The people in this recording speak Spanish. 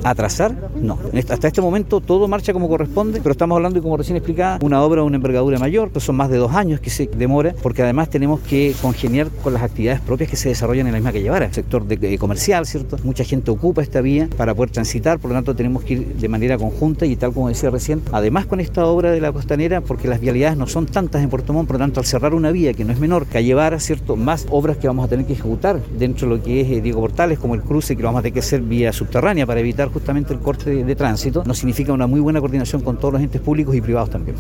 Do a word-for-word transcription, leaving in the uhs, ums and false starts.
¿Atrasar? No. Hasta este momento todo marcha como corresponde, pero estamos hablando, y como recién explicaba, una obra de una envergadura mayor, que son más de dos años que se demora, porque además tenemos que congeniar con las actividades propias que se desarrollan en la misma calle Vara, el sector de, de comercial, ¿cierto? Mucha gente ocupa esta vía para poder transitar, por lo tanto tenemos que ir de manera conjunta y tal como decía recién, además con esta obra de la costanera, porque las vialidades no son tantas en Puerto Montt, por lo tanto al cerrar una vía que no es menor, calle Vara, ¿cierto? Más obras que vamos a tener que ejecutar dentro de lo que es eh, Diego Portales, como el cruce que lo vamos a tener que hacer vía subterránea para evitar justamente el corte de, de tránsito, nos significa una muy buena coordinación con todos los entes públicos y privados también.